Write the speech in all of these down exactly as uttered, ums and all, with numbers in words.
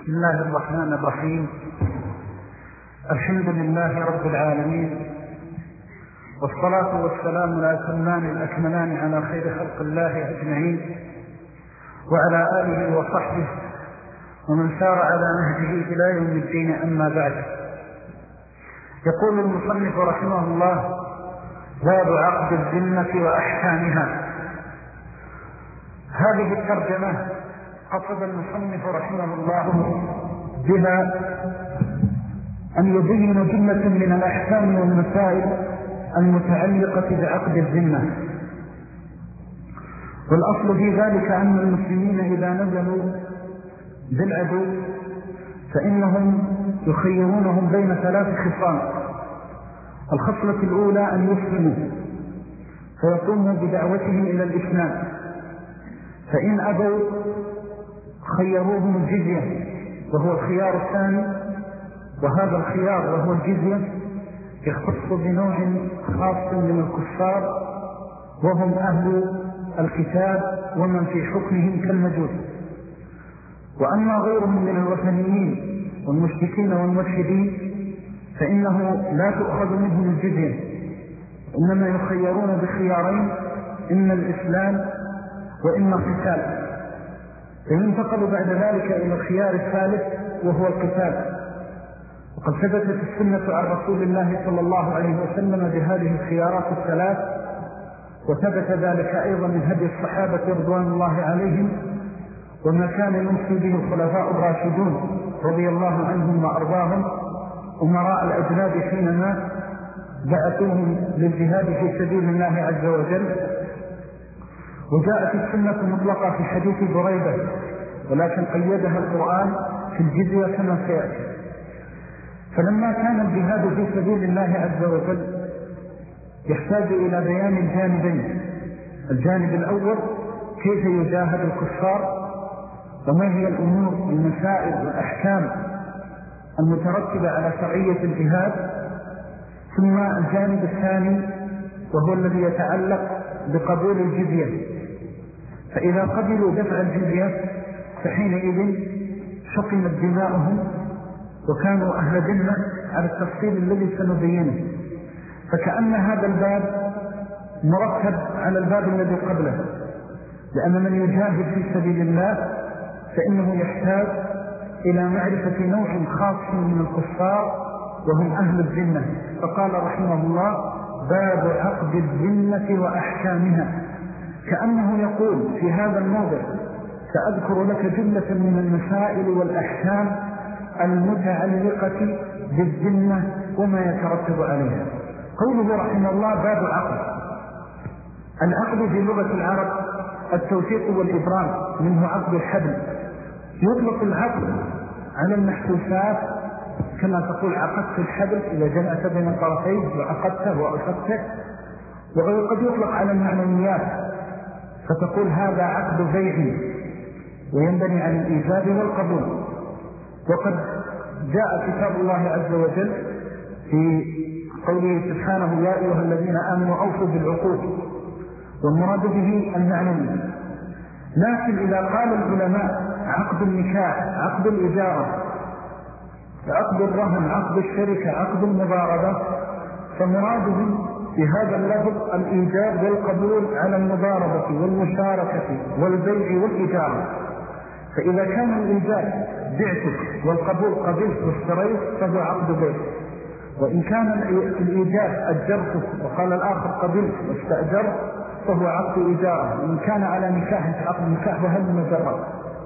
بسم الله الرحمن الرحيم. الحمد لله رب العالمين، والصلاة والسلام الأتمان الأكملان على خير خلق الله أجمعين، وعلى آله وصحبه ومن سار على نهجه إلى يوم الدين. أما بعد، يقول المصنف رحمه الله: باب عقد الذمة وأحكامها. هذه الترجمة قصد المصنف رحمه الله بها أن يبين جملة من الأحكام والمسائل المتعلقة بعقد الذمة. والأصل في ذلك أن المسلمين إذا نزلوا بالعدو فإنهم يخيرونهم بين ثلاث خصال. الخصلة الأولى أن يسلموا فيقوموا بدعوتهم إلى الإسلام، فإن أبوا خيروهم الجزية وهو الخيار الثاني، وهذا الخيار وهو الجزية يختص بنوع خاص من الكفار وهم أهل الكتاب ومن في حكمهم كالمجوس. وأما غيرهم من الوثنيين والمشركين والملحدين فإنه لا تؤخذ منهم الجزية، إنما يخيرون بخيارين: إما الإسلام وإما القتال، فينتقل بعد ذلك إلى الخيار الثالث وهو القتال. وقد ثبتت السنة عن رسول الله صلى الله عليه وسلم بهذه الخيارات الثلاث، وثبت ذلك أيضا من هدي الصحابة رضوان الله عليهم، وما كان يمشي به الخلفاء الراشدون رضي الله عنهم وأرضاهم أمراء الأجناد حينما بعثوهم للجهاد في سبيل الله عز وجل. وجاءت السنة مطلقة في حديث بريدة، ولكن قيدها القرآن في الجزية كما سيأتي. فلما كان الجهاد في سبيل الله عز وجل يحتاج إلى بيان الجانبين: الجانب الأول كيف يجاهد الكفار، وما هي الأمور المسائل والأحكام المترتبة على شرعية الجهاد، ثم الجانب الثاني وهو الذي يتعلق بقبول الجزية. فإذا قبلوا دفع الجزية فحينئذ شقمت دماؤهم وكانوا أهل ذمة على التفصيل الذي سنبينه. فكأن هذا الباب مرتب على الباب الذي قبله، لأن من يجاهد في سبيل الله فإنه يحتاج إلى معرفة نوع خاص من الكفار وهم أهل الذمة. فقال رحمه الله: باب عقد الذمة وأحكامها، كأنه يقول في هذا الموضع: سأذكر لك جملة من المسائل والأحكام المتعلقة بالذمة وما يترتب عليها. قوله رحمه الله: باب عقد. العقد في لغة العرب التوثيق والإبرام، منه عقد الحبل. يطلق العقد على المحسوسات، كما تقول عقدت الحبل إذا جمعت بين الطرفين وعقدته وأشقته. وقد يطلق على المعنويات، فتقول هذا عقد بيع، وينبني عن الإيجاب والقبول. وقد جاء كتاب الله عز وجل في قوله سبحانه: يا أيها الذين آمنوا أوفوا بالعقود، والمراد به المعنوي. لكن إذا قال العلماء عقد النكاح، عقد الإجارة، عقد الرهن، عقد الشركة، عقد المضاربة، فمرادهم في هذا اللفظ الإيجاب والقبول على المضاربة والمشاركة والبيع والإجارة. فإذا كان الإيجاب بعتك والقبول قبلت واشتريت فهو عقد بيع، وإن كان الإيجاب أجرته وقال الآخر قبلت واستأجرت فهو عقد إجارة، وإن كان على نكاح فعقد نكاح وهل مجرد.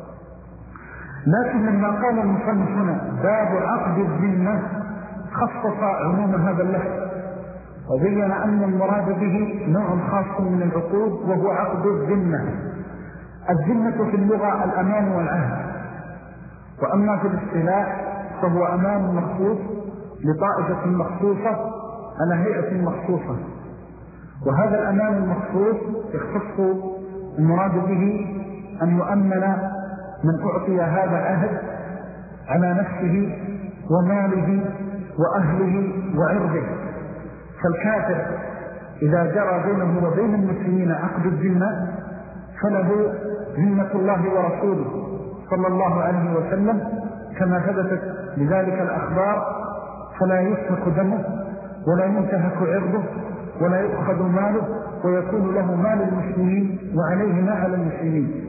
لكن لما قال المصنف هنا باب عقد الذمة خصص عموم هذا اللفظ، وبين أن المراد به نوع خاص من العقود وهو عقد الذمة. الذمة في اللغة الأمان والعهد، وأما في الاصطلاح فهو أمان مخصوص لطائفة مخصوصة على هيئة مخصوصة. وهذا الأمان المخصوص يختص المراد به أن يؤمن من أعطي هذا العهد على نفسه وماله وأهله وعرضه. فالكافر إذا جرى بينه وبين المسلمين عقد الذمة فله ذمة الله ورسوله صلى الله عليه وسلم كما ثبتت بذلك الأخبار، فلا يسفك دمه ولا ينتهك عرضه ولا يؤخذ ماله، ويكون له مال المسلمين وعليه ما على المسلمين.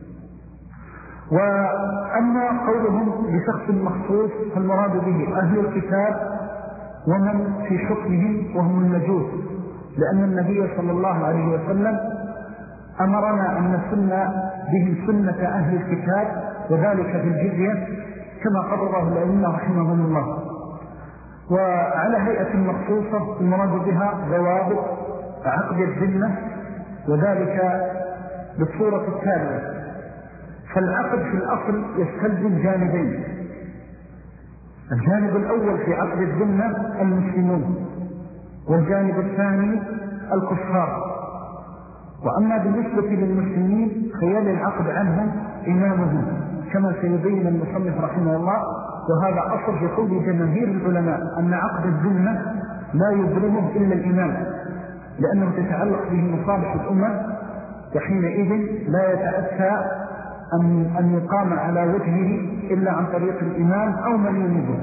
وأما قولهم بشخص مخصوص فالمراد به أهل الكتاب ومن في حكمهم وهم المجوس، لأن النبي صلى الله عليه وسلم أمرنا أن نسن بهم سنة أهل الكتاب، وذلك في الجزية كما قرره الأئمة رحمهم الله. وعلى هيئة مخصوصة المراد بها ضوابط عقد الذمة، وذلك بالصورة التالية. فالعقد في الأصل يستلزم جانبين: الجانب الأول في عقد الذمة المسلمون، والجانب الثاني الكفار. وأما بالنسبة للمسلمين فيلي العقد عنهم إمامهم، كما سيبين المصنف رحمه الله. وهذا أصل في قول جماهير العلماء أن عقد الذمة لا يبرمه إلا الإمام، لأنه تتعلق به مصالح الأمة، وحينئذ لا يتأتى أن, أن يقام على وجهه إلا عن طريق الإمام أو من ينبه.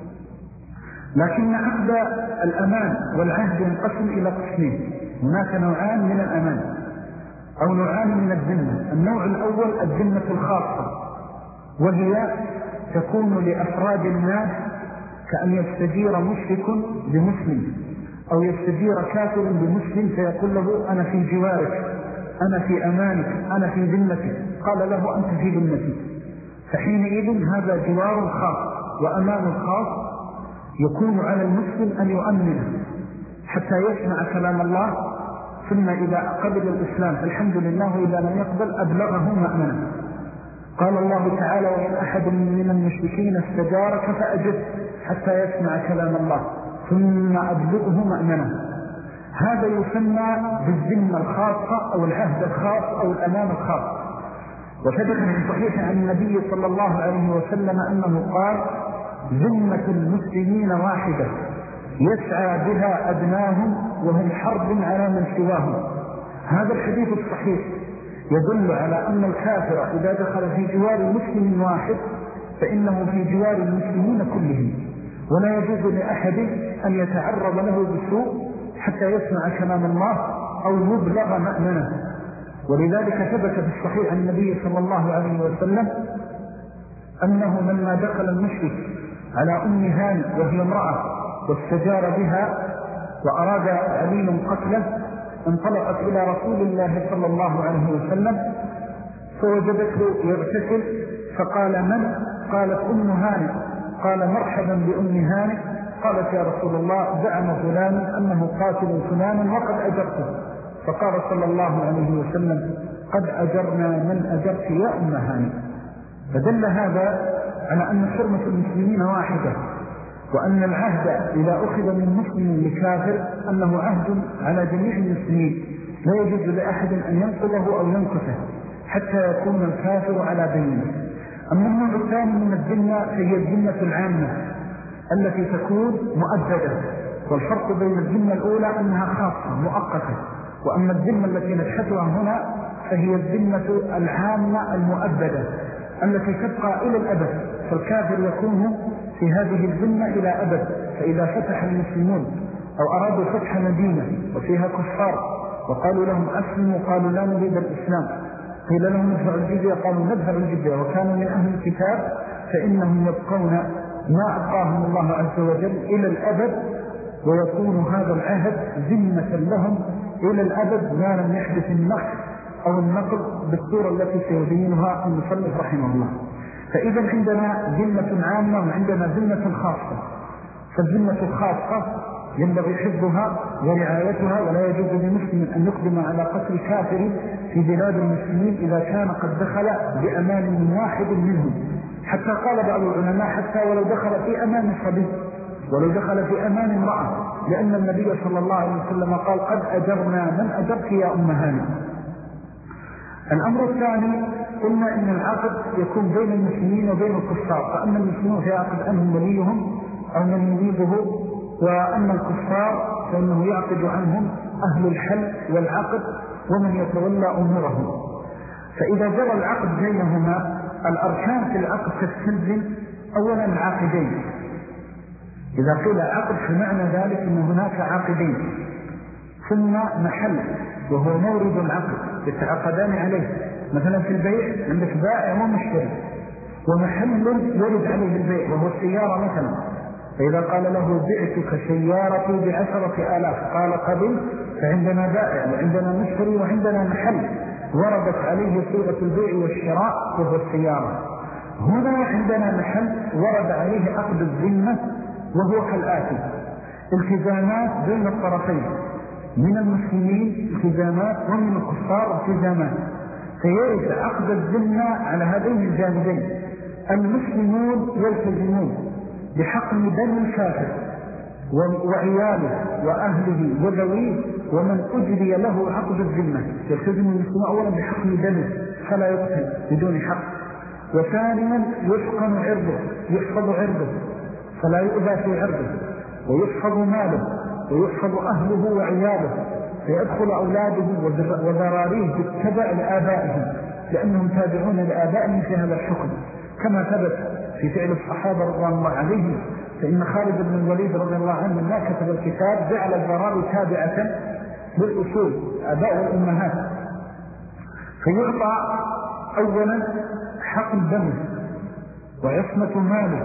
لكن عقد الأمان والعهد ينقسم إلى قسمين: هناك نوعان من الأمان أو نوعان من الذمة. النوع الأول الذمة الخاصة، وهي تكون لأفراد الناس، كأن يستجير مشرك بمسلم أو يستجير كافر بمسلم فيقول له أنا في جوارك، أنا في أمانك، أنا في ذمتك، قال له أنت في ذمتي. فحينئذ هذا جوار خاص وأمان خاص يكون على المسلم أن يؤمنه حتى يسمع كلام الله، ثم إذا قبل الإسلام فالحمد لله، إذا لم يقبل أبلغه مأمنا. قال الله تعالى: وإن أحد من المشركين استجارك فأجب حتى يسمع كلام الله ثم أبلغه مأمنا. هذا يسمى بالذمة الخاصة أو العهد الخاص أو الأمان الخاص. وثبت في صحيح عن النبي صلى الله عليه وسلم أنه قال: ذمة المسلمين واحدة يسعى بها أدناهم وهم حرب على من سواهم. هذا الحديث الصحيح يدل على أن الكافر إذا دخل في جوار مسلم واحد فإنه في جوار المسلمين كلهم، ولا يجوز لأحد أن يتعرض له بسوء حتى يسمع كلام الله أو يبلغ مأمنه. ولذلك ثبت في الصحيح عن النبي صلى الله عليه وسلم أنه لما دخل المشرك على أم هانئ وهي امرأة واستجار بها وأراد علي قتله، انطلقت إلى رسول الله صلى الله عليه وسلم فوجدته يغتسل، فقال: من؟ قالت: أم هانئ. قال: مرحبا بأم هانئ. قالت: يا رسول الله، زعم فلان أنه قاتل فلانا وقد أجرته. فقال صلى الله عليه وسلم: قد أجرنا من أجرت يا أم هانئ. فدل هذا على أن حرمة المسلمين واحدة، وأن العهد إذا أخذ من مسلم لكافر أنه عهد على جميع المسلمين، لا يجوز لأحد أن ينقضه أو ينقصه حتى يكون الكافر على بينه. أما النوع الثاني من الذمة فهي الذمة العامة التي تكون مؤبدة، والفرق بين الذمة الأولى أنها خاصة مؤقتة، وأما الذمة التي نبحثها هنا فهي الذمة العامة المؤبدة التي تبقى إلى الأبد. فالكافر يكون في هذه الذمة إلى أبد. فإذا فتح المسلمون أو أرادوا فتح مدينة وفيها كفار وقالوا لهم أسلموا، قالوا لا نريد الإسلام، قيل لهم ندفع الجزية، قالوا ندفع الجزية، وكانوا من أهل الكتاب، فإنهم يبقون ما أبقاهم الله عز وجل إلى الأبد، ويكون هذا العهد ذمة لهم إلى الأبد ما لم يحدث النقص أو النقل بالصورة التي سيبينها المصنف رحمه الله. فإذا عندنا ذمة عامة وعندنا ذمة خاصة. فالذمة الخاصة ينبغي حفظها ورعايتها، ولا يجوز لمسلم أن يقدم على قتل كافر في بلاد المسلمين إذا كان قد دخل بأمان من واحد منهم. حتى قال بعض العلماء: حتى ولو دخل في أمان صبي، ولو دخل في أمان امرأة، لأن النبي صلى الله عليه وسلم قال: قد أجرنا من أجرت يا أم هانئ. الأمر الثاني قلنا إن العقد يكون بين المسلمين وبين الكفار، فأما المسلمون فيعقد عنهم وليهم أو من يريده، وأما الكفار فإنه يعقد عنهم أهل الحل والعقد ومن يتولى أمورهم. فإذا جرى العقد بينهما الأركان في العقد تستلزم أولا العاقدين. إذا قيل عقد فمعنى ذلك أن هناك عاقدين، ثم محل وهو مورد العقد يتعقدان عليه. مثلا في البيع عندك بائع ومشتري، ومحل يرد عليه البيع وهو السيارة مثلا، فإذا قال له بعتك سيارتي بعشرة آلاف قال قبل، فعندنا بائع وعندنا مشتري وعندنا محل وردت عليه صيغة البيع والشراء وهو السيارة. هنا عندنا محل ورد عليه عقد الذمة وهو كالآتي: التزامات بين الطرفين، من المسلمين التزامات ومن الكفار التزامات، فيرد عقد الذمة على هذين الجانبين. المسلمون يلتزمون بحقن دم الكافر وعياله وأهله وذويه ومن أجري له عقد الذمة، يلتزم المسلمون أولا بحقن دمه فلا يقتل بدون حق، وثانيا يحقن عرضه، يحفظ عرضه فلا يؤذى في عرضه، ويحفظ ماله ويحفظ أهله وعياله، فيدخل أولاده وذراريه بالتبع لآبائهم لأنهم تابعون لآبائهم في هذا الحكم، كما ثبت في فعل الصحابة رضي الله عليهم. فإن خالد بن الوليد رضي الله عنه لما كتب الكتاب جعل الذراري تابعة بالأصول آباء والأمهات، فيعطى أولا حق دمه وعصمة ماله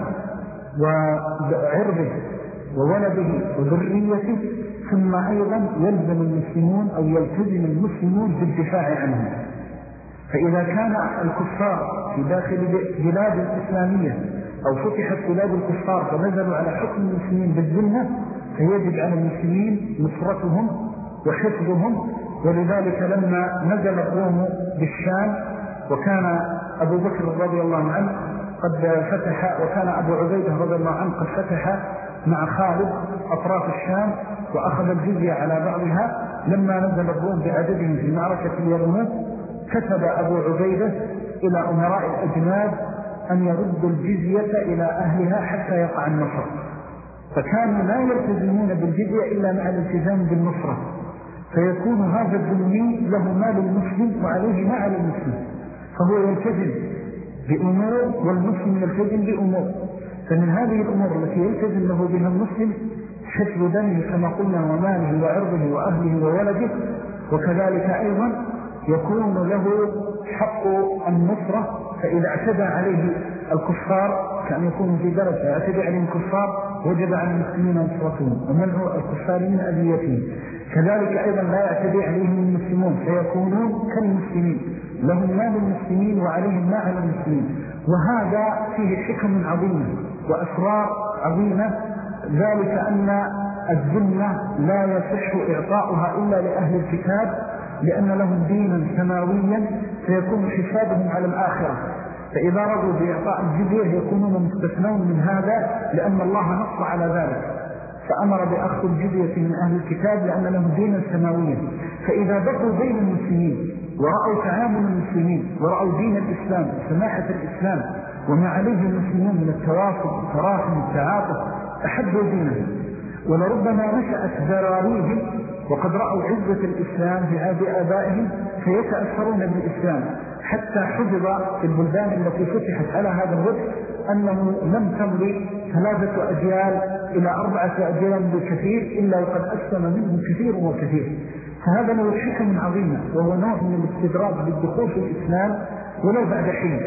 وعرضه وولده وذريته، ثم أيضا يلزم المسلمون أو يلتزم المسلمون بالدفاع عنهم. فإذا كان الكفار في داخل بلاد الإسلامية أو فتحت بلاد الكفار فنزلوا على حكم المسلمين بالذمة، فيجب على المسلمين نصرتهم وحفظهم. ولذلك لما نزل الروم بالشام وكان أبو بكر رضي الله عنه قد فتح، وكان أبو عبيدة رضي الله عنه قد فتح مع خالد أطراف الشام وأخذ الجزية على بعضها، لما نزل الروم بعددهم في معركة اليرموك كتب أبو عبيدة إلى أمراء الأجناد أن يردوا الجزية إلى أهلها حتى يقع النصر، فكانوا لا يلتزمون بالجزية إلا مع الالتزام بالنصرة، فيكون هذا الذمي له مال المسلم وعليه ما على المسلم، فهو يلتزم بأمور والمسلم يلتزم بأمور. فمن هذه الأمور التي يلتزم له بها المسلم حفظ دمه كما قلنا وماله وعرضه وأهله وولده، وكذلك أيضا يكون له حق النصرة، فإذا اعتدى عليه الكفار كأن يكون في بلد فاعتدى عليه الكفار وجب على المسلمين نصرتهم ومنع الكفار من أذيتهم. كذلك أيضا لا يعتدي عليهم المسلمون فيكونون كالمسلمين، لهم مال المسلمين وعليهم ما على المسلمين. وهذا فيه حكم عظيمة وأسرار عظيمة، ذلك أن الذمة لا يصح إعطاؤها إلا لأهل الكتاب لأن لهم دينا سماويا فيكون حسابهم على الآخرة، فإذا رضوا بإعطاء الجزية يكونون مستثنون من هذا لأن الله نص على ذلك، فأمر بأخذ الجزية من أهل الكتاب لأن لهم دينا سماويا. فإذا بقوا بين المسلمين ورأوا تعامل المسلمين ورأوا دين الإسلام سماحة الإسلام وما عليه المسلمون من التواصل والتراحم والتعاطف أحبوا دينهم، ولربما نشأت ذراريهم وقد رأوا عزة الإسلام في عهد آبائهم فيتأثرون بالإسلام، حتى حجب في البلدان التي فتحت على هذا الوجه أنه لم تمضي ثلاثة أجيال إلى أربعة أجيال بالكثير إلا وقد أسلم منهم كثير وكثير. فهذا له حكم عظيمة وهو نوع من الاستدراج بالدخول في الإسلام ولو بعد حين.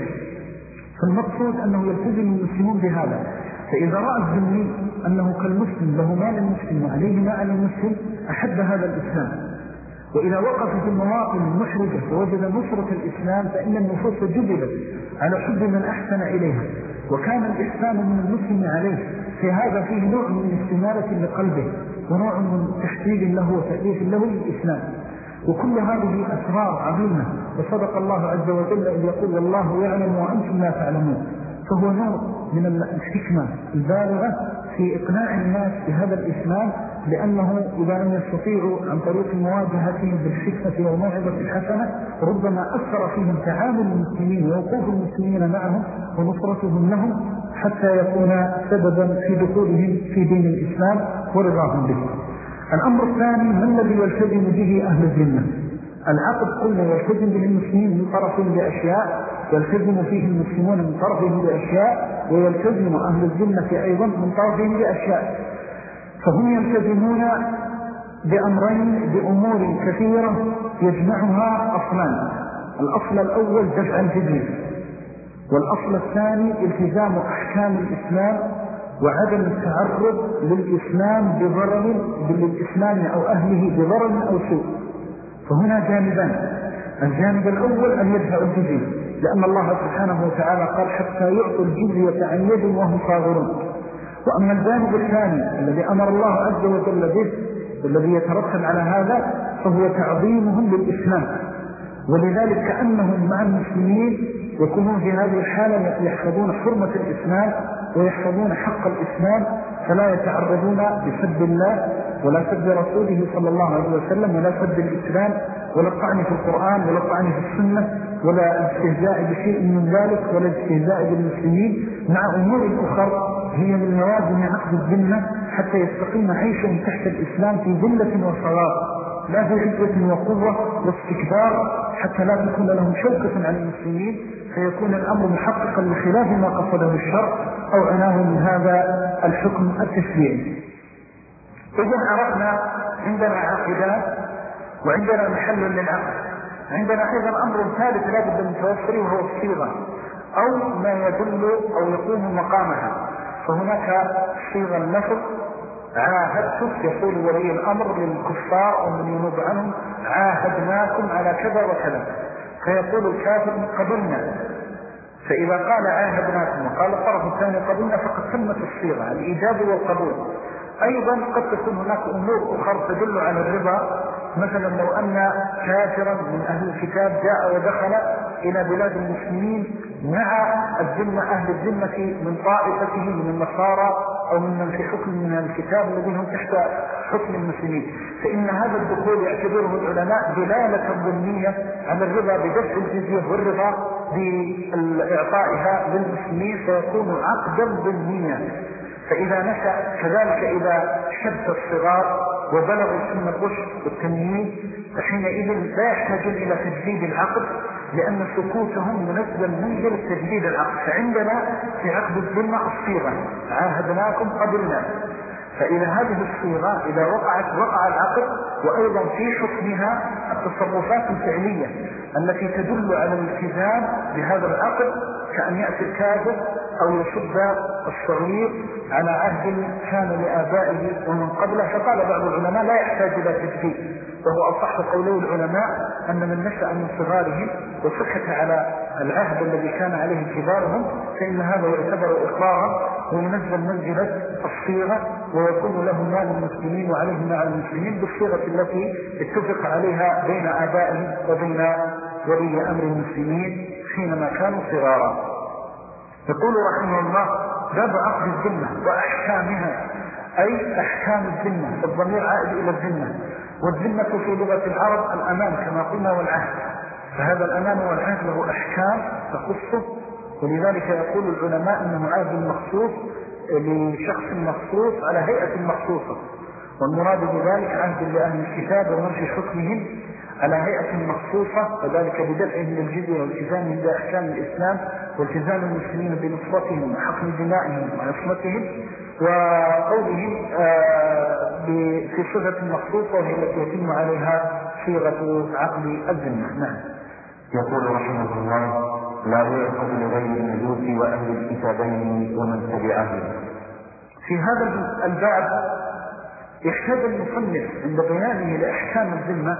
فالمقصود أنه يلتزم المسلمون بهذا، فإذا رأى الذمي أنه كالمسلم له مال المسلم وعليه ما على المسلم أحب هذا الإسلام. وإذا وقف في المواطن المحرجة ووجد نصرة الإسلام فإن النفوس جبلت على حب من أحسن إليها، وكان الإحسان من المسلم عليه، في هذا فيه نوع من استمارة لقلبه ونوع من تحديد له وتأليف له للإسلام. وكل هذه أسرار عظيمة، وصدق الله عز وجل إذ يقول والله يعلم وأنتم لا تعلمون. فهو نوع من الحكمة البالغة في إقناع الناس بهذا الإسلام، لأنه إذا لم يستطيعوا عن طريق مواجهتهم بالحكمة والموعظة الحسنة ربما أثر فيهم تعامل المسلمين ووقوف المسلمين معهم ونصرتهم لهم حتى يكون سببا في دخولهم في دين الإسلام ورضاهم به. الأمر الثاني: ما الذي يلتزم به أهل الذمة؟ العقد قلنا يلتزم به المسلمين من طرفهم بأشياء، يلتزم فيه المسلمون من طرفهم بأشياء، ويلتزم أهل الذمة أيضا من طرفهم بأشياء. فهم يلتزمون بأمرين بأمور كثيرة يجمعها أصلان: الأصل الأول دفع الجزية، والأصل الثاني التزام أحكام الإسلام وعدم التعرض للإسلام بضرر للإسلام أو أهله بضرر أو سوء. فهنا جانبان: الجانب الأول أن يدفع الجزية، لأن الله سبحانه وتعالى قال حتى يعطوا الجزية عن يد وهم صاغرون. وأما الجانب الثاني الذي أمر الله عز وجل به والذي يترتب على هذا فهو تعظيمهم للإسلام، ولذلك كأنهم مع المسلمين يكونون في هذه الحالة يحفظون حرمة الإسلام ويحفظون حق الإسلام، فلا يتعرضون لسب الله ولا سب رسوله صلى الله عليه وسلم ولا سب الإسلام ولا الطعن في القرآن ولا الطعن في السنة ولا الاستهزاء بشيء من ذلك ولا الاستهزاء بالمسلمين، مع أمور أخرى هي من موازن عقد الذمة حتى يستقيم عيشهم تحت الإسلام في ذلة وصغار، لا في عزة وقوة واستكبار، حتى لا تكون لهم شوكة عن المسلمين فيكون الأمر محققا لخلاف ما قصده الشرع أو عناه من هذا الحكم التشريعي. إذن عرفنا عندنا عقدان وعندنا محل للعقد. عندنا أيضا أمر ثالث لا بد من توفره وهو الصيغة أو ما يدل أو يقوم مقامها. فهناك صيغة اللفظ: عاهدتك، يقول ولي الأمر للكفار أو من ينوب عنهم: عاهدناكم على كذا وكذا، فيقول الكافر: قبلنا. فإذا قال عاهدناكم وقال الطرف الثاني قبلنا فقد تمت الصيغة، الإيجاب والقبول. أيضا قد تكون هناك أمور أخرى تدل على الرضا، مثلا لو أن كافرا من أهل الكتاب جاء ودخل إلى بلاد المسلمين مع الذمة أهل الذمة من طائفته من النصارى أو من من في حكم من الكتاب الذين هم تحت حكم المسلمين، فإن هذا الدخول يعتبره العلماء دلالة ضمنية على الرضا بدفع الجزية والرضا بإعطائها للمسلمين، فيكون عقدا ضمنيا. فإذا نشأ كذلك إذا شد الصغار وبلغوا سن الرشد والتمييز فحينئذ لا يحتاجون إلى تجديد العقد، لأن سكوتهم منزل منزل تجديد العقد. فعندنا في عقد الذمة الصيغة: عاهدناكم قبلنا. فإذا هذه الصيغة إذا وقعت وقع العقد، وأيضا في حكمها التصرفات الفعلية التي تدل على الالتزام بهذا العقد، كأن يأتي الكافر أو يشد الصغير على عهد كان لآبائه ومن قبله. فقال بعض العلماء لا يحتاج إلى تجديد، وهو أصح قولي العلماء أن من نشأ من صغارهم وسكت على العهد الذي كان عليه كبارهم فإن هذا يعتبر إقرارا وينزل منزلة الصيغة، ويكون له مال المسلمين وعليه مع المسلمين بالصيغة التي اتفق عليها بين آبائهم وبين ولي أمر المسلمين حينما كانوا صغارا. يقول رحمه الله: باب عقد الذمة وأحكامها، أي أحكام الذمة، الضمير عائد إلى الذمة. والذمة في لغة العرب الأمان كما قلنا والعهد، فهذا الأمان والعهد له أحكام تخصه، ولذلك يقول العلماء أنه عهد مخصوص لشخص مخصوص على هيئة مخصوصة، والمراد بذلك عهد لأهل الكتاب ومرجع حكمهم على هيئة مخصوصة، وذلك بدفعهم للجزية والتزامهم بأحكام الإسلام والتزام المسلمين بنصرتهم وحقن دمائهم وعصمتهم، وقولهم في صفة مخصوصة وهي التي يتم عليها صيغة عقد الذمة. نعم. يقول رحمه الله: لا يعقد لغير المجوس وأهل الكتابين ومن تبعهم. في هذا الباب يحتاج المصنف عند بيانه لأحكام الذمة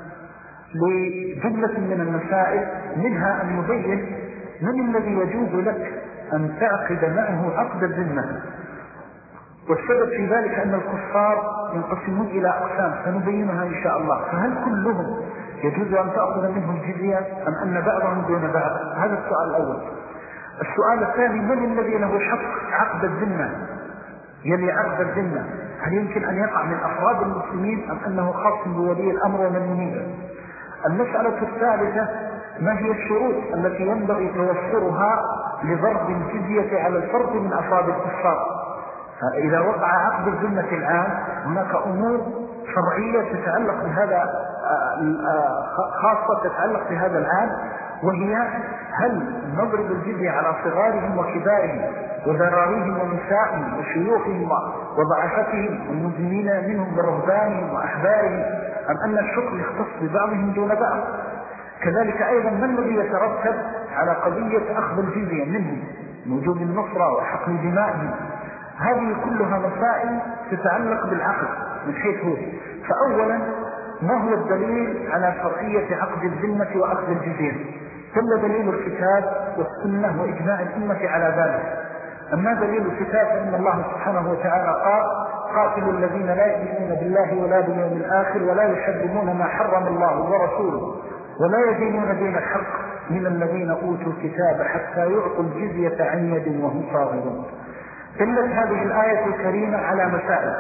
لجملة من المسائل، منها أن يبين من الذي يجوز لك أن تعقد معه عقد الذمة. والسبب في ذلك أن الكفار ينقسمون إلى أقسام سنبينها إن شاء الله، فهل كلهم يجوز أن تأخذ منهم جزية أم أن بعضهم دون بعض؟ هذا السؤال الأول. السؤال الثاني: من الذي له حق عقد الذمة يلي عقد الذمة؟ هل يمكن أن يقع من أفراد المسلمين أم أنه خاص بولي الأمر ومن ينيبه؟ المسألة الثالثة: ما هي الشروط التي ينبغي توفرها لضرب الجزية على الفرد من أفراد الكفار؟ إذا وقع عقد الذمة الآن هناك أمور شرعية تتعلق بهذا خاصة تتعلق بهذا العام، وهي هل نضرب الجزية على صغارهم وكبارهم وذراريهم ونسائهم وشيوخهم وضعفتهم والمسلمين منهم برهبانهم وأحبارهم، أم أن الحكم يختص ببعضهم دون بعض؟ كذلك أيضا ما الذي يترتب على قضية أخذ الجزية منهم، وجوب النصرة وحقن دمائهم؟ هذه كلها مسائل تتعلق بالعقد من حيث هو. فأولا، ما هو الدليل على شرعية عقد الذمة وأخذ الجزية؟ دل دليل الكتاب والسنة وإجماع الأمة على ذلك. أما دليل الكتاب فإن الله سبحانه وتعالى قال: قاتلوا الذين لا يؤمنون بالله ولا باليوم الآخر ولا يحرمون ما حرم الله ورسوله ولا يدينون دين الحق من الذين أوتوا الكتاب حتى يعطوا الجزية عن يد وهم صاغرون. دلت هذه الآية الكريمة على مسائل.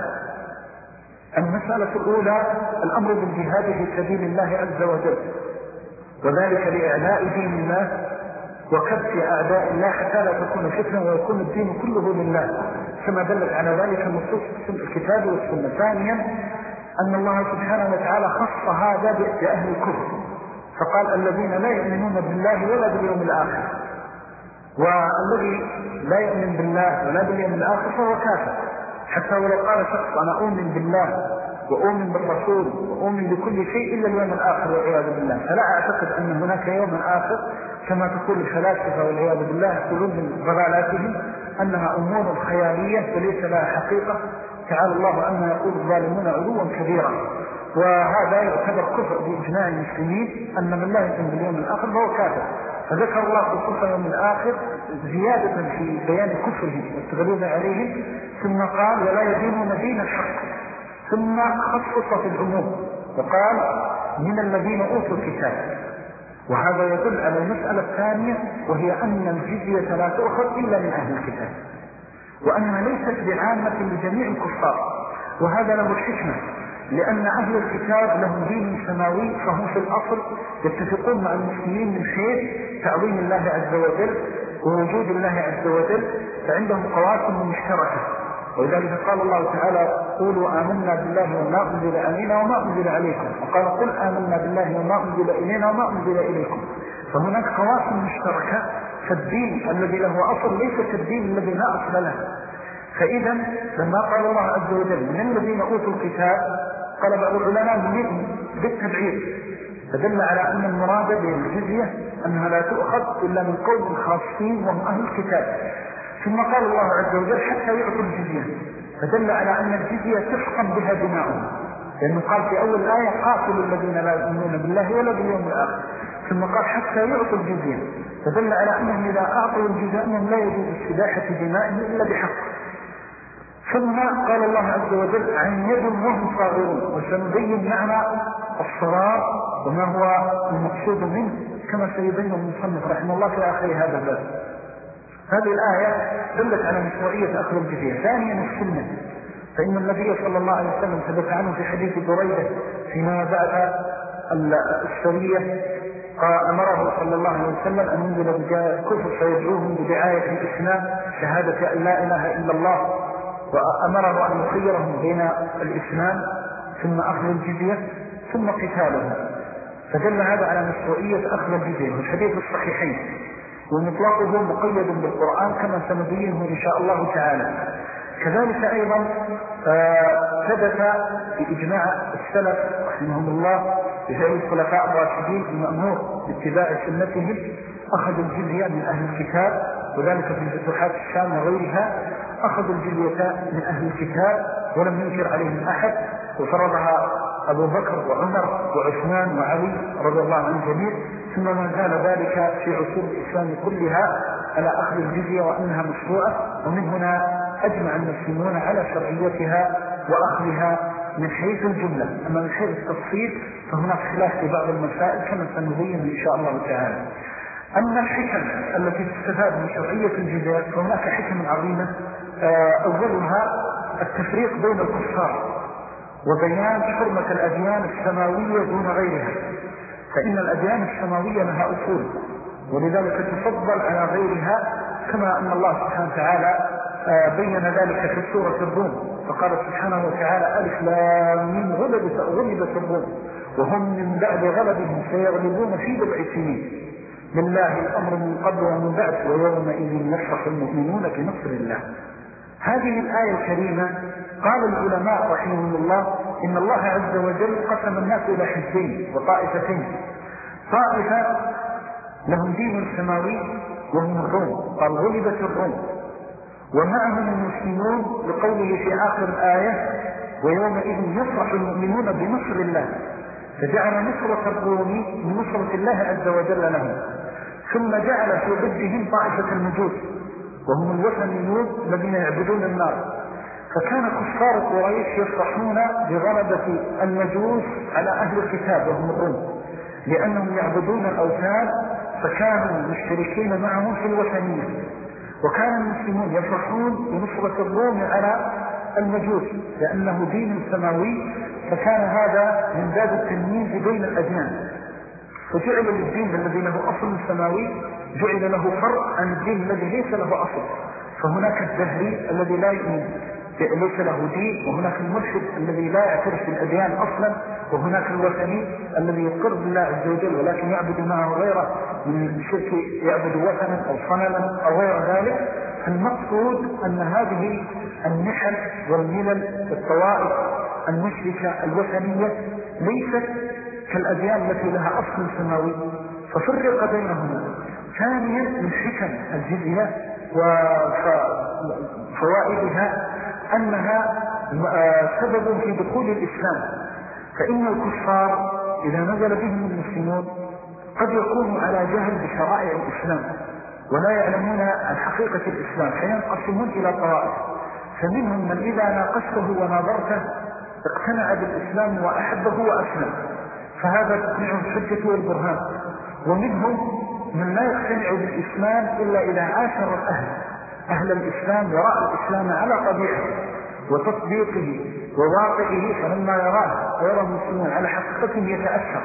المسألة الأولى الأمر بالجهاد في سبيل الله عز وجل، وذلك لإعلاء دين الله وكبت أعداء الله حتى لا تكون فتنة ويكون الدين كله لله، كما دلت على ذلك النصوص الكتاب والسنة. ثانيا، أن الله سبحانه وتعالى خص هذا بأهل الكفر، فقال: الذين لا يؤمنون بالله ولا باليوم الآخر. والذي لا يؤمن بالله ولا باليوم الآخر فهو كافر، حتى ولو قال شخص: أنا أؤمن بالله وأؤمن بالرسول وأؤمن بكل شيء إلا اليوم الآخر والعياذ بالله. فلا أعتقد أن هناك يوم آخر كما تقول الفلاسفة والعياذ بالله، يقولون من ضلالاتهم أنها أمور خيالية وليس لها حقيقة. تعالى الله أن يقول الظالمون علوا كبيرا. وهذا يعتبر كفر بإجماع المسلمين، أن من لا يؤمن باليوم الآخر فهو كافر. فذكر الله خصوصا يوم الآخر زيادة في بيان كفرهم والتغليظ عليهم، ثم قال: ولا يدينون دين الحق، ثم خصص في العموم وقال: من الذين أوتوا الكتاب. وهذا يدل على المسألة الثانية، وهي أن الجزية لا تؤخذ إلا من أهل الكتاب، وأنها ليست بعامة لجميع الكفار. وهذا له الحكمة، لأن أهل الكتاب لهم دين سماوي، فهم في الأصل يتفقون مع المسلمين من حيث تعظيم الله عز وجل ووجود الله عز وجل، فعندهم قواسم مشتركة. ولذلك قال الله تعالى: قولوا آمنا بالله وما أنزل علينا وما أنزل عليكم، وقال: قل آمنا بالله وما أنزل إلينا وما أنزل إليكم. فهناك قواسم مشتركة، فالدين الذي له أصل ليس كالدين الذي لا أصل له. فإذا لما قال الله عز وجل: من الذين أوتوا الكتاب، قال بعض العلماء منهم بالتبعيد، فدل على أن المراد بالجزية أنها لا تؤخذ إلا من قوم خاصين وهم أهل الكتاب. ثم قال الله عز وجل: حتى يعطوا الجزية، فدل على أن الجزية تحكم بها دماؤهم، لأنه قال في أول الآية: قاتلوا الذين لا يؤمنون بالله ولا باليوم الآخر، ثم قال: حتى يعطوا الجزية، فدل على أنهم إذا أعطوا الجزية أنهم لا يجوز استباحة دمائهم إلا بحق. ثم قال الله عز وجل: عن يد وهم صاغرون. وسنبين معنى الصغار وما هو المقصود منه كما سيبين المصنف رحمه الله في آخر هذا الباب. هذه الآية دلت على مشروعية أخذ الجزية. ثانيا، السنة، فإن النبي صلى الله عليه وسلم ثبت عنه في حديث بريدة فيما بعد السرية، قال: أمره صلى الله عليه وسلم أن ينزل رجال الكفر فيدعوهم بدعاية الإسلام شهادة أن لا إله إلا الله، وأمره أن يخيرهم بين الإسلام ثم أخذ الجزية ثم قتالهم. فدل هذا على مشروعية أخذ الجزية. والحديث الصحيحين، ومطلقه مقيد بالقرآن كما سنبينه إن شاء الله تعالى. كذلك أيضا ثبت بإجماع السلف رحمهم الله بفعل الخلفاء الراشدين المأمور باتباع سنتهم أخذوا الجزية من أهل الكتاب، وذلك في فتوحات الشام وغيرها أخذوا الجزية من أهل الكتاب ولم ينكر عليهم أحد، وفرضها أبو بكر وعمر وعثمان وعلي رضي الله عن الجميع. ثم ما زال ذلك في عصور الإسلام كلها على أخذ الجزية وأنها مشروعة، ومن هنا أجمع المسلمون على شرعيتها وأخذها من حيث الجملة. أما من حيث التفصيل فهناك خلاف في بعض المسائل كما سنبين إن شاء الله تعالى. أما الحكم التي تستفاد من شرعية الجزية فهناك حكم عظيمة، أولها التفريق بين الكفار وبيان حرمة الأديان السماوية دون غيرها، فإن الأديان السماوية لها أصول ولذلك تفضل على غيرها، كما أن الله سبحانه وتعالى بين ذلك في سورة الروم فقال سبحانه وتعالى ألف لام ميم غلبت غلبت الروم وهم من بعد غلبهم سيغلبون في بضع سنين لله الأمر من قبل ومن بعد ويومئذ يفرح المؤمنون بنصر الله. هذه الآية الكريمة قال العلماء رحمهم الله إن الله عز وجل قسم الناس إلى حزبين وطائفتين، طائفة لهم دين سماوي وهم الروم، قال غلبت الروم، ومعهم المسلمون لقوله في آخر الآية ويومئذ يفرح المؤمنون بنصر الله، فجعل نصرة الروم من نصرة الله عز وجل لهم. ثم جعل في ضدهم طائفة المجوس وهم الوثنيون الذين يعبدون النار، فكان كفار قريش يفرحون بغلبة المجوس على أهل الكتاب وهم الروم لأنهم يعبدون الأوثان، فكانوا مشتركين معهم في الوثنية. وكان المسلمون يفرحون بنصرة الروم على المجوس لأنه دين سماوي، فكان هذا من باب التمييز بين الأديان، فجعل للدين الذي له أصل سماوي جعل له فرق عن الدين الذي ليس له أصل. فهناك الدهري الذي لا يؤمن ليس له دين، وهناك الملحد الذي لا يعترف بالأديان أصلا، وهناك الوثني الذي يقر بالله عز وجل ولكن يعبد معه غيره من شرك، يعبد وثنا أو صنما أو غير ذلك. المقصود أن هذه النحل والملل الطوائف المشركة الوثنية ليست كالأديان التي لها أصل سماوي، ففرق بينهما. ثانيا من حكم الجزية وفوائدها أنها سبب في دخول الإسلام، فإن الكفار إذا نزل بهم المسلمون قد يكونوا على جهل بشرائع الإسلام ولا يعلمون عن حقيقة الإسلام، فينقسمون إلى طوائف، فمنهم من إذا ناقشته وناظرته اقتنع بالإسلام وأحبه وأسلم، فهذا تقنعه الحجة والبرهان. ومنهم من لا يقتنع بالإسلام إلا إذا عاشر الأهل أهل الإسلام ورأى الإسلام على طبيعه وتطبيقه وواقعه، فلما يراه ويرى المسلمون على حقيقته يتأثر.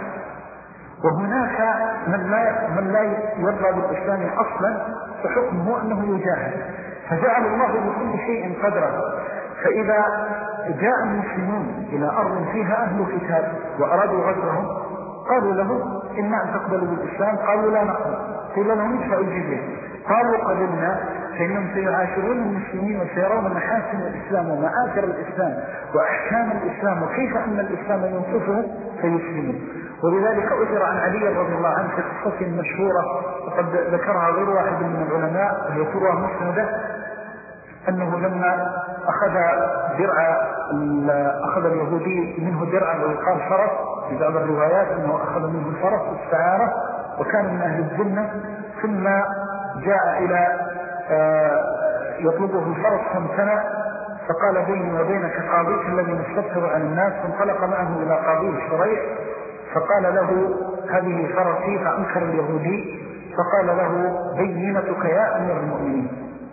وهناك من لا, من لا يرضى بالإسلام أصلا فحكمه أنه يجاهد، فجعل الله بكل شيء قدره. فإذا جاء المسلمون إلى أرض فيها أهل كتاب وأرادوا غزوهم قالوا له إما أن تقبلوا بالإسلام، قالوا لا نقبل، قيل لهم ادفعوا الجزية، قالوا قبلنا، فإنهم سيعاشرون المسلمين وسيرون محاسن الإسلام ومآثر الإسلام وأحكام الإسلام وكيف أن الإسلام ينصفه فيسلمون. ولذلك أثر عن علي رضي الله عنه في قصة مشهورة وقد ذكرها غير واحد من العلماء وهي تروى مسندة، أنه لما أخذ درع أخذ اليهودي منه درعا ويقال فرس في بعض الروايات أنه أخذ منه الفرس استعارة وكان من أهل الجنة، ثم جاء إلى يطلبه الفرس فامتنع، فقال بيني وبينك قاضيك الذي نستفسر عن الناس، فانطلق معه إلى قاضي شريح فقال له هذه فرسي، فأنكر اليهودي فقال له بينتك يا أمير المؤمنين،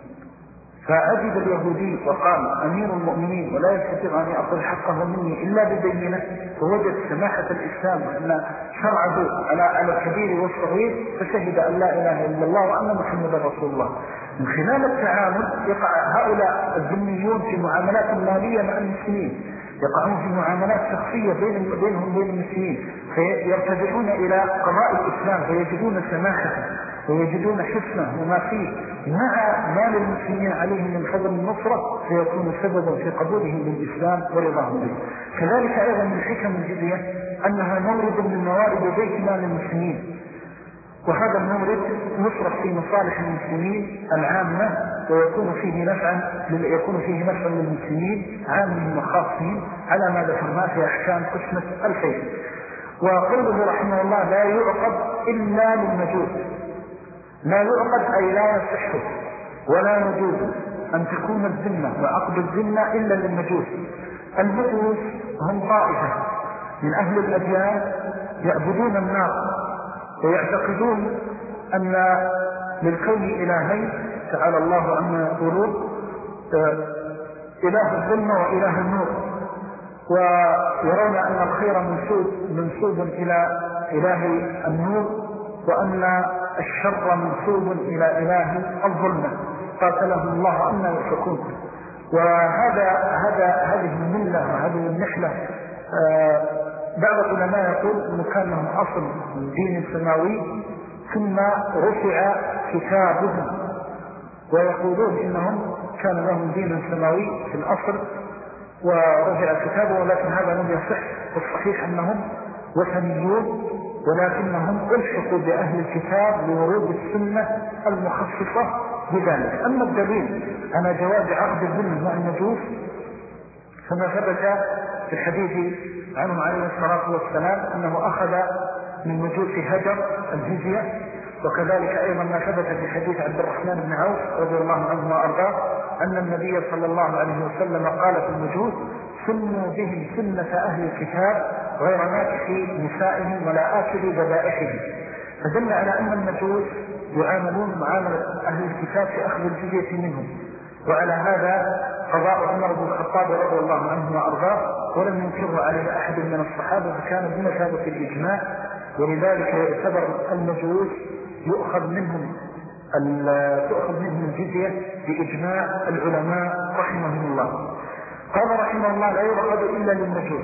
فعجب اليهودي وقال أمير المؤمنين ولا يستطيع أن يأخذ حقه مني إلا ببينة، فوجد سماحة الإسلام وأن شرعه على على الكبير والصغير، فشهد أن لا إله إلا الله وأن محمد رسول الله. من خلال التعامل يقع هؤلاء الذميون في معاملات مالية مع المسلمين، يقعون في معاملات شخصية بين بينهم وبين المسلمين، فيرتجعون إلى قضاء الإسلام فيجدون سماحة ويجدون حسنه وما فيه مع مال المسلمين عليهم من فضل النصرة، فيكون سببا في قبولهم للإسلام ورضاهم به. كذلك أيضا من حكم الجزية أنها مورد من موارد بيت مال المسلمين، وهذا المورد يصرف في مصالح المسلمين العامة ويكون فيه نفعا يكون فيه نفعا للمسلمين عامهم وخاصهم على ما ذكرنا في أحكام قسمة الخير. وقوله رحمه الله لا يعقد إلا للمجوس، لا يعقد أي لا يصح ولا يجوز أن تكون الذمة وعقد الذمة إلا للمجوس. المجوس هم طائفة من أهل الأديان يعبدون النار ويعتقدون أن للكون إلهين تعالى الله عما يقولون، إله الظلمة وإله النور، ويرون أن الخير منسوب, منسوب إلى إله النور وأن الشر منسوب إلى إله الظلمة. قاتلهم الله أن يفكون. وهذا هذا هذه الملة وهذه النحلة آه بعض العلماء يقول أنه كان لهم أصل من دين سماوي ثم رفع كتابهم، ويقولون إنهم كان لهم دين سماوي في الأصل ورفع كتابه، ولكن هذا لم يصح. والصحيح أنهم وثنيون، ولكنهم ألحقوا بأهل الكتاب لورود السنة المخصصة بذلك. أما الدليل على جواز عقد الذمة مع المجوس فما ثبت في الحديث عنه عليه الصلاة والسلام أنه أخذ من مجوس هجر الجزية، وكذلك أيضا ما ثبت في حديث عبد الرحمن بن عوف رضي الله عنه وأرضاه أن النبي صلى الله عليه وسلم قال في المجوس: سنوا بهم سنة أهل الكتاب غير ناكح نسائهم ولا آكل ذبائحهم. فدل على أن المجوس يعاملون معاملة أهل الكتاب في أخذ الجزية منهم. وعلى هذا قضاء عمر بن الخطاب رضي الله عنه وأرضاه، ولم ينكره عليه أحد من الصحابة، فكان بمثابة الإجماع. ولذلك يعتبر المجوس يؤخذ منهم تؤخذ منهم الجزية بإجماع العلماء رحمهم الله. قال رحمه الله: لا يؤخذ إلا للمجوس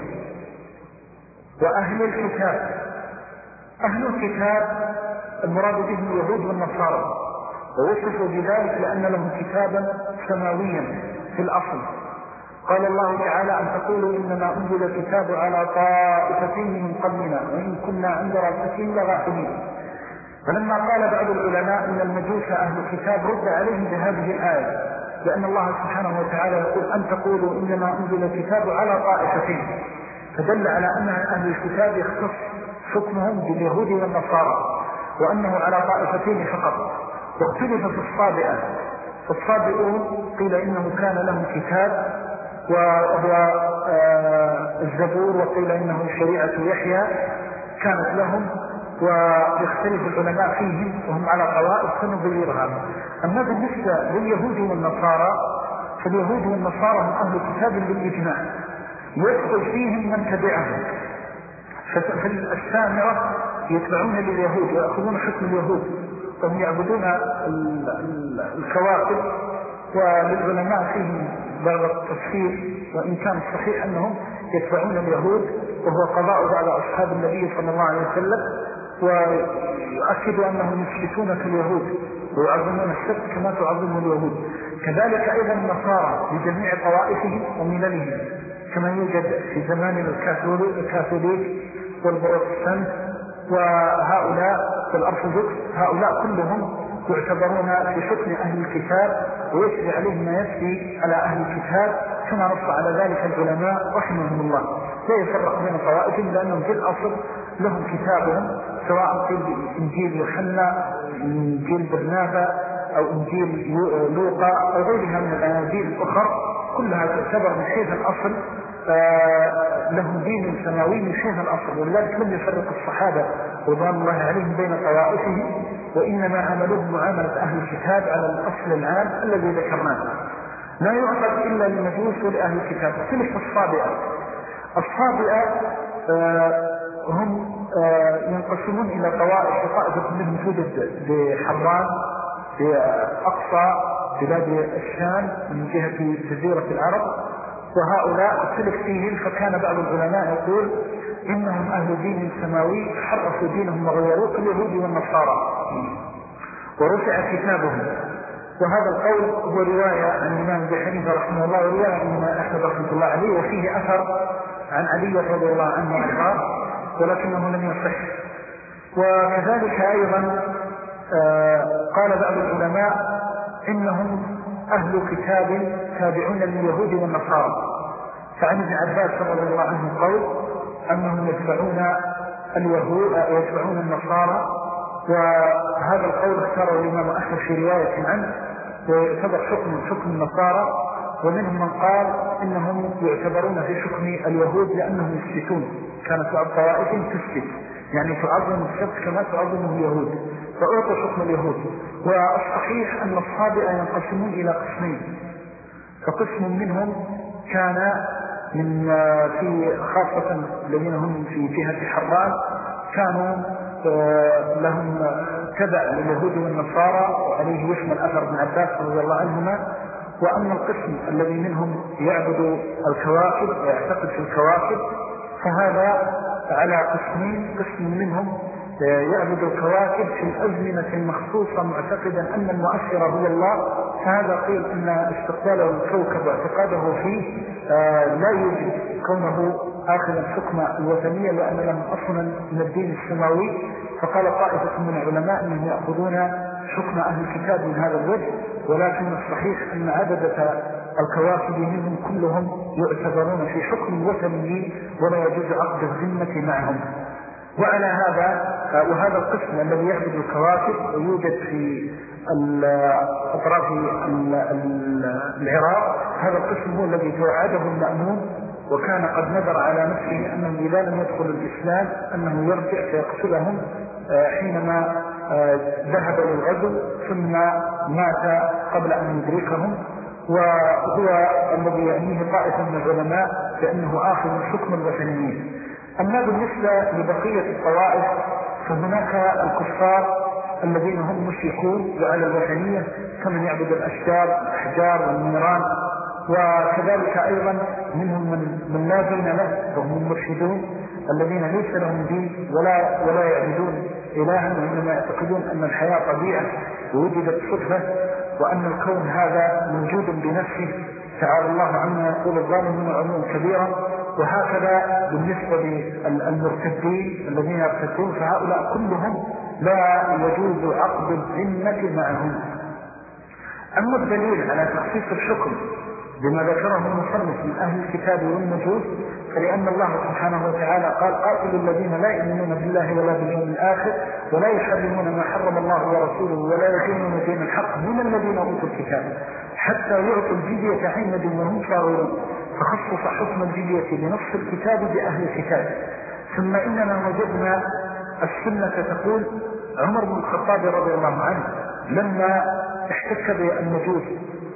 وأهل الكتاب. أهل الكتاب المراد بهم اليهود والنصارى، ووصفوا بذلك لأن لهم كتابا سماويا في الأصل. قال الله تعالى: أن تقولوا إنما أنزل الكتاب على طائفتين من قبلنا وإن كنا عند ربهم لغافلين. فلما قال بعض العلماء إن المجوس أهل الكتاب رد عليهم بهذه الآية، لأن الله سبحانه وتعالى يقول: أن تقولوا إنما أنزل الكتاب على طائفتين، فدل على أن أهل الكتاب يختص حكمهم باليهود والنصارى، وأنه على طائفتين فقط. واختلف في الصابئة. فالصابئون قيل إنه كان لهم كتاب وهو الزبور، وقيل إنه شريعة يحيى كانت لهم، ويختلف العلماء فيهم وهم على طوائف سنبيرها. أما بالنسبة لليهود والنصارى فاليهود والنصارى هم أهل كتاب بالإجماع، يدخل فيهم من تبعهم. ففي السامرة يتبعون لليهود ويأخذون حكم اليهود، وهم يعبدون الكواكب. وللعلماء فيهم بعض التفسير، وإن كان الصحيح أنهم يتبعون اليهود، وهو قضاء بعض أصحاب النبي صلى الله عليه وسلم، ويؤكدوا أنهم يثبتون كاليهود ويعظمون السبت كما تعظمه اليهود. كذلك أيضا النصارى بجميع طوائفهم ومللهم، كما يوجد في زمان الكاثوليك والبروتستانت وهؤلاء والأرثوذكس، هؤلاء كلهم يعتبرون في حكم أهل الكتاب، ويجري عليهم ما يجري على أهل الكتاب، كما نص على ذلك العلماء رحمهم الله. لا يفرق بين طوائفهم، لأنهم في الأصل لهم كتابهم، سواء في إنجيل يوحنا، إنجيل برنابا، أو إنجيل لوقا، أو غيرها من الأناجيل الأخرى، كلها تعتبر من حيث الأصل لهم دين سماوي من حيث الأصل. ولذلك لم يفرق الصحابة رضوان الله عليهم بين طوائفهم، وإنما عملوه معاملة أهل الكتاب على الأصل العام الذي ذكرناه. لا يؤخذ إلا للمجوس ولأهل الكتاب. ثلث الصابئة. الصابئة آه هم آه ينقسمون إلى طوائف. طائفة منهم توجد بحران في أقصى بلاد الشام من جهة جزيرة العرب، وهؤلاء اختلف فيهم. فكان بعض العلماء يقول إنهم أهل دين سماوي حرفوا دينهم وغيروه كاليهود والنصارى، ورفع كتابهم. وهذا القول هو رواية عن الإمام أبي حنيفة رحمه الله، ورواية عن الإمام أحمد رحمه الله عليه، وفيه أثر عن علي رضي الله عنه وأرضاه، ولكنه لم يصح. وكذلك أيضا آه قال بعض العلماء إنهم أهل كتاب تابعون لليهود والنصارى. فعن ابن عباس رضي الله عنه قول أنهم يتبعون اليهود ويتبعون النصارى، وهذا القول اختاره الإمام أحمد في رواية عنه، ويعتبر حكم حكم النصارى. ومنهم من قال إنهم يعتبرون في حكم اليهود لأنهم يثبتون، كانت بعض طوائفهم تثبت، يعني تعظم السبت كما تعظمه اليهود، فأعطوا حكم اليهود. والصحيح أن الصابئة ينقسمون إلى قسمين. فقسم منهم كان من في خاصة الذين هم في جهة حران كانوا لهم تبع لليهود والنصارى، وعليه يشمل أثر ابن عباس رضي الله عنهما. وأما القسم الذي منهم يعبد الكواكب ويعتقد في الكواكب فهذا على قسمين. قسم منهم يعبد الكواكب في الأزمنة المخصوصة معتقدا أن المؤثر هو الله، فهذا قيل أن استقباله الكوكب واعتقاده فيه لا يوجد كونه آخذا حكم الوثنية لأن لهم أصلا من الدين السماوي. فقال طائفة من العلماء أنهم يأخذون حكم أهل الكتاب من هذا الوجه، ولكن الصحيح أن عددة الكواكب منهم كلهم يعتبرون في حكم الوثني ولا يجوز عقد الذمة معهم. وعلى هذا وهذا القسم الذي يعبد الكواكب ويوجد في أطراف العراق، هذا القسم هو الذي توعده المأمون وكان قد نذر على نفسه أنه إذا لم يدخل الإسلام أنه يرجع فيقتلهم حينما ذهب للغزو ثم مات قبل أن يدركهم، وهو الذي يعنيه طائفة من العلماء بأنه آخر من حكم الوثنيين. أما بالنسبة لبقية الطوائف فهناك الكفار الذين هم مشركون وعلى الوثنية كمن يعبد الأشجار الأحجار والنيران، وكذلك أيضا منهم من, من لا دين له وهم المرشدون الذين ليس لهم دين ولا, ولا يعبدون إلها، وإنما يعتقدون أن الحياة طبيعة ووجدت صدفة وأن الكون هذا موجود بنفسه. تعالى الله عما يقول الظالمون علوا كبيرا. وهكذا بالنسبة للمرتدين الذين يرتدون فهؤلاء كلهم لا يجوز عقد الذمة معهم. أما الدليل على تخصيص الحكم بما ذكره المصنف من أهل الكتاب والمجوس فلأن الله سبحانه وتعالى قال قاتلوا الذين لا يؤمنون بالله ولا باليوم الآخر ولا يحرمون ما حرم الله ورسوله ولا يدينون دين الحق من الذين أوتوا الكتاب حتى يعطوا الجزية عن يد وهم صاغرون، فخصص حكم الجزية بنص الكتاب بأهل الكتاب. ثم إننا وجدنا السنة تقول عمر بن الخطاب رضي الله عنه لما احتك بالمجوس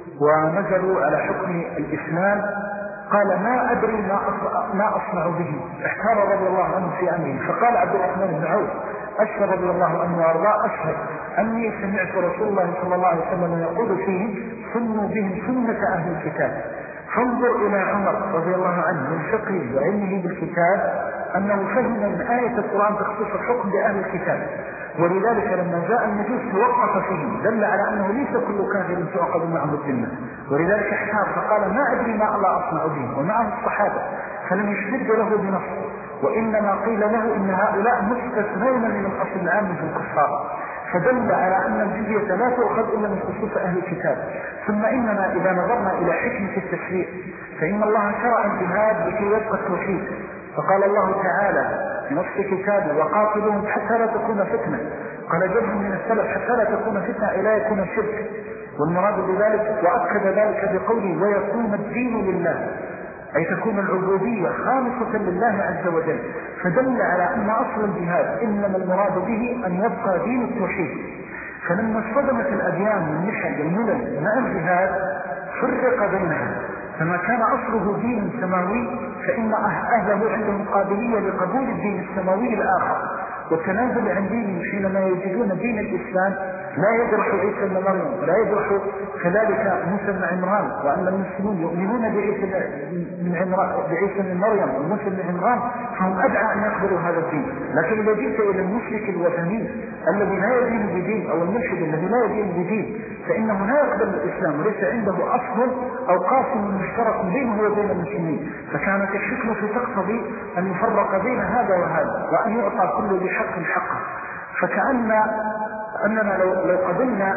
ونزلوا على حكم الإسلام قال ما أدري ما أصنع به، احتار رضي الله عنه في أمره. فقال عبد الرحمن بن عوف أشهد رضي الله عنه وأرضاه أشهد أني سمعت رسول الله صلى الله عليه وسلم يقول فيهم سنوا بهم سنة أهل الكتاب. فانظر إلى عمر رضي الله عنه من فقهه وعلمه بالكتاب أنه فهم من آية القرآن تخصيص الحكم بأهل الكتاب، ولذلك لما جاء المجوس توقف فيهم دل على أنه ليس كل كافر تعقد معه الذمة، ولذلك احتار فقال ما أدري ما الله أصنع به، ومعه الصحابة فلم يشتد له بنص، وإنما قيل له إن هؤلاء مستثنون من الأصل العام في الكفار، فدل على أن الجزية لا تؤخذ إلا من خصوص أهل الكتاب. ثم إننا إذا نظرنا إلى حكمة التشريع فإن الله شرع الجهاد لكي يبقى التوحيد، فقال الله تعالى نص كتابه وقاتلوهم حتى لا تكون فتنة، قال جمع من السلف حتى لا تكون فتنة إلا يكون شرك، والمراد بذلك وأكد ذلك بقوله ويكون الدين لله، أي تكون العبودية خالصة لله عز وجل. فدل على أن أصل الجهاد إنما المراد به أن يبقى دين التوحيد. فلما اصطدمت الأديان من نحل الملل مع الجهاد فرق بينها، فما كان أصله دين سماوي فإن أهله عندهم قابلية لقبول الدين السماوي الآخر والتنازل عن دينهم حينما يجدون دين الإسلام لا يجرح عيسى بن مريم ولا يجرح كذلك موسى بن عمران، وأن المسلمون يؤمنون بعيسى بن عمران بعيسى بن مريم وموسى بن عمران فهم أدعى أن يقبلوا هذا الدين. لكن إذا جئت إلى المشرك الوثني الذي لا يدين بدين أو الملحد الذي لا يدين بدين فإنه لا يقبل الإسلام وليس عنده أصل أو قاسم مشترك بينه وبين المسلمين، فكانت الحكمة تقتضي أن يفرق بين هذا وهذا وأن يعطى كل ذي حق حقه. فكأن أننا لو, لو قبلنا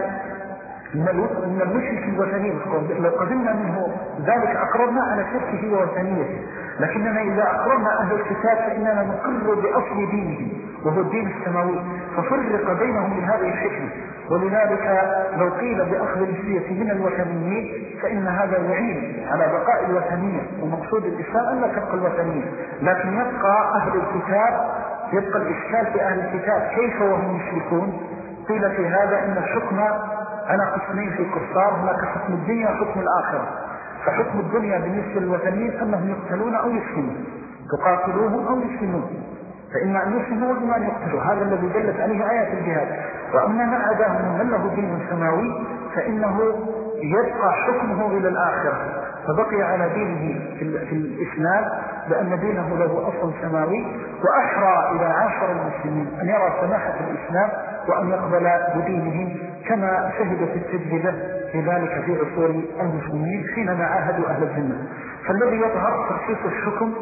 من المشرك الوثني لو قبلنا منه ذلك أقررنا على شركه ووثنيته، لكننا إذا أقررنا أهل الكتاب فإننا نقر بأصل دينه وهو الدين السماوي، ففرق بينهم بهذه الحكمة. ولذلك لو قيل بأخذ الجزية من الوثنيين فإن هذا يعين على بقاء الوثنية، ومقصود الإسلام أن لا تبقى الوثنية، لكن يبقى أهل الكتاب، يبقى الإشكال في أهل الكتاب كيف وهم يشركون. قيل في هذا إن الحكم على قسمين في الكفار، هناك حكم الدنيا وحكم الآخرة. فحكم الدنيا بالنسبة للوثنيين أنهم يقتلون أو يسلمون، تقاتلوهم أو يسلمون، فإما أن يسلموا وإما أن يقتلوا، هذا الذي دلت عليه آيات الجهاد. وأما من عداه من له دين سماوي فإنه يبقى حكمه إلى الآخرة، فبقي على دينه في الإسلام لأن دينه له أصل سماوي، وأحرى إلى عاشر المسلمين أن يرى سماحة الإسلام وأن يقبل بدينه كما شهدت التجربة في ذلك في عصور المسلمين حينما عاهدوا أهل الذمة. فالذي يظهر تخصيص الحكم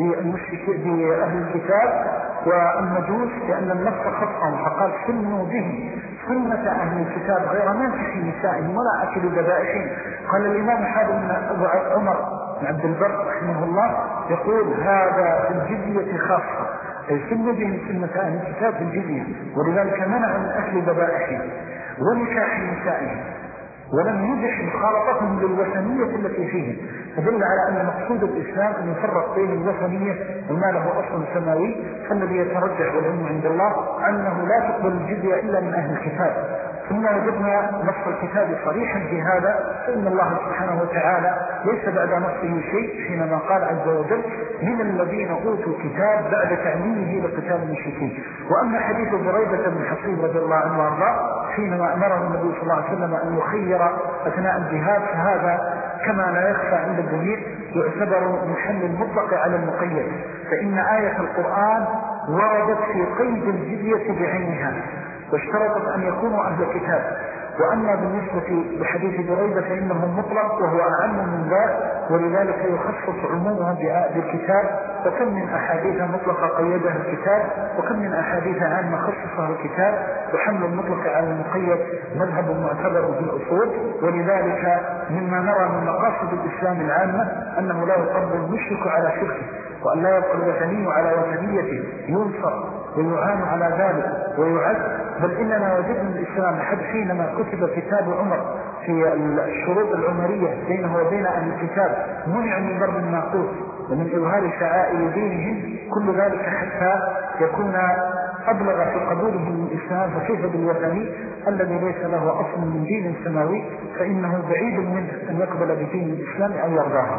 بأهل الكتاب والمجوس لأن النص خصهم فقال سنوا به سنة أهل الكتاب غير ناسخ نسائهم ولا أكل ذبائحهم. قال الإمام حازم بن عمر بن عبد البر رحمه الله يقول هذا في الجزية خاصة، أي سنوا به سنة أهل الكتاب في الجزية، ولذلك منع من أكل ذبائحهم ونكاح نسائهم ولم يبح مخالطتهم للوثنية التي فيهم، فدل على أن مقصود الإسلام أن يفرق بين الوثنية وما له أصل سماوي. فالذي يترجح والعلم عند الله أنه لا تقبل الجزية إلا من أهل الكتاب. ثم وجدنا نص الكتاب صريحا في هذا، فإن الله سبحانه وتعالى ليس بعد نصه شيء حينما قال عز وجل من الذين أوتوا الكتاب بعد تعليمه لقتال المشركين. وأما حديث بريدة بن حصيب رضي الله عنه وارضاه حينما أمره النبي صلى الله عليه وسلم أن يخير أثناء الجهاد، فهذا كما لا يخفى عند الجميع يعتبر من حمل المطلق على المقيد، فإن آية القرآن وردت في قيد الجزية بعينها واشترطت أن يكونوا أهل الكتاب. وأما بالنسبة لحديث بريدة فإنه مطلق وهو أعم من ذلك، ولذلك يخصص عمومه بالكتاب. وكم من أحاديث مطلقة قيدها الكتاب وكم من أحاديث عامة خصصها الكتاب، وحمل المطلق على المقيد مذهب معتبر في الأصول. ولذلك مما نرى من مقاصد الإسلام العامة أنه لا يقبل المشرك على شركه، وأن لا يبقى الوثني على وثنيته ينصر ويعان على ذلك ويعز. بل إننا وجدنا الإسلام حد حينما كتب كتاب عمر في الشروط العمرية بينه وبين أهل الكتاب منع من ضرب الناقوس ومن إظهار شعائر دينهم، كل ذلك حتى يكون أبلغ في قبولهم الإسلام. فكيف بالوثني الذي ليس له أصل من دين سماوي فإنه بعيد منه أن يقبل بدين الإسلام أو يرضاه.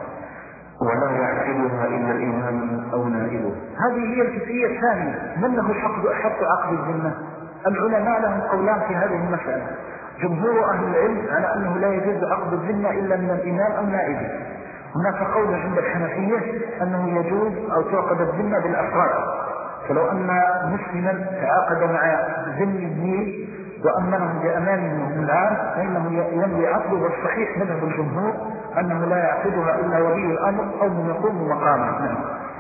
ولا يعقدها إلا الإمام أو نائبه. هذه هي الجزئية الثانية، من له حق أحق عقد الذمة؟ العلماء لهم قولان في هذه المسألة. جمهور أهل العلم على أنه لا يجوز عقد الذمة إلا من الإمام أو نائبه. هناك قول عند الحنفية أنه يجوز أو تعقد الذمة بالأفراد، فلو أن مسلما تعاقد مع ذم الدين وأمنهم بأمانهم العام فإنه ينوي عقده. والصحيح مذهب الجمهور أنه لا يعقدها إلا ولي الأمر أو من يقوم مقامه.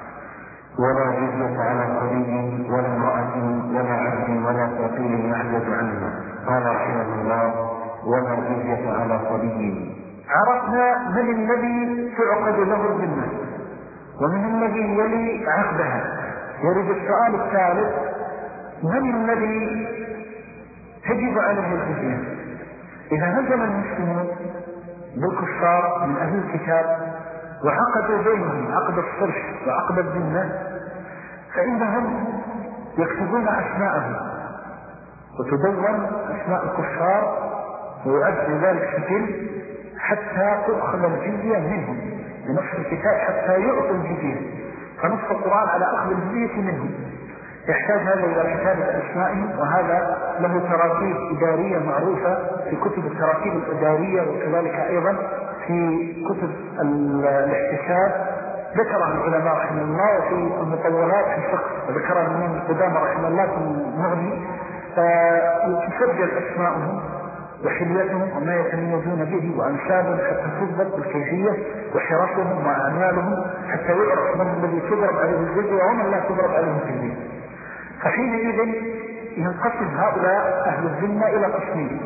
ولا جزية على صبي ولا امرأة ولا عبد ولا ثقيل يعجز عنها. قال رحمه الله ولا جزية على صبي. عرفنا من الذي تعقد له الذمة ومن الذي يلي عقدها. يريد السؤال الثالث من الذي تجب عليه الجزية؟ إذا نزل المسلمون بالكفار من أهل الكتاب وعقدوا بينهم عقد الصلح وعقد الذمة فإنهم يكتبون أسماءهم وتدون أسماء الكفار ويؤدي ذلك سجل حتى تؤخذ الجزية منهم بنص الكتاب حتى يعطوا الجزية. فنص القرآن على أخذ الجزية منهم. يحتاج هذا إلى كتابة أسمائهم، وهذا له تراكيب إدارية معروفة في كتب التراكيب الإدارية، وكذلك أيضا في كتب الاحتساب ذكرها العلماء رحمه الله وفي المطولات في الفقه، وذكرها الإمام القدامى رحمه الله في المغني. فتسجل أسماءهم وحليتهم وما يتميزون به وأنسابهم حتى تضبط بالكيفية وحرفهم وأعمالهم حتى يعرف من الذي تضرب عليه الجزية ومن لا تضرب عليه الجزية. فحينئذ ينقسم هؤلاء أهل الذمة إلى قسمين،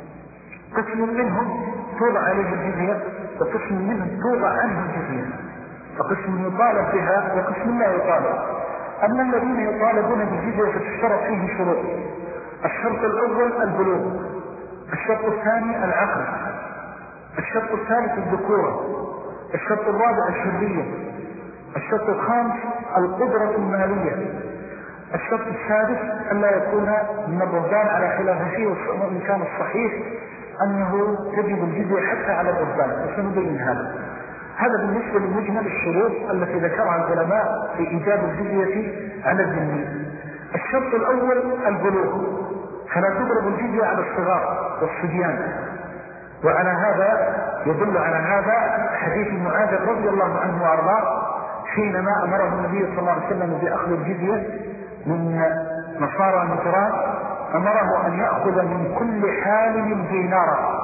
قسم منهم توضع عليه الجزية وقسم منهم توضع عنه الجزية، فقسم يطالب بها وقسم لا يطالب. أما الذين يطالبون بالجزية فتشترط فيه شروط. الشرط الأول البلوغ، الشرط الثاني العقل، الشرط الثالث الذكورة، الشرط الرابع الحرية، الشرط الخامس القدرة المالية، الشرط السادس أن لا يكون من الرهبان على خلافه، وإن كان الصحيح أنه تجب الجزية حتى على الرهبان، وسنبين هذا. هذا بالنسبة لمجمل الشروط التي ذكرها العلماء في إيجاب الجزية على الذمي. الشرط الأول البلوغ، فلا تضرب الجزية على الصغار والصبيان. وعلى هذا يدل على هذا حديث معاذ رضي الله عنه وارضاه حينما امره النبي صلى الله عليه وسلم باخذ الجزية من نصارى نصران، امره ان ياخذ من كل حالم دينارا